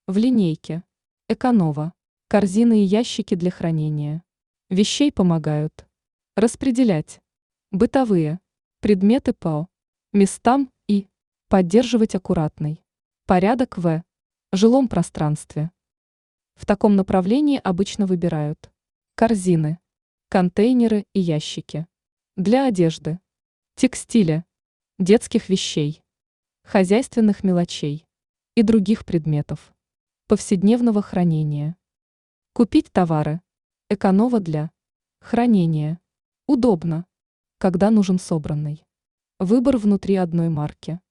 В линейке. Эконова. Корзины и ящики для хранения. Вещей помогают. Распределять. Бытовые. Предметы по местам и поддерживать аккуратный порядок в жилом пространстве. В таком направлении обычно выбирают корзины, контейнеры и ящики для одежды, текстиля, детских вещей, хозяйственных мелочей и других предметов повседневного хранения. Купить товары. Эконова для хранения. Удобно, когда нужен собранный. Выбор внутри одной марки.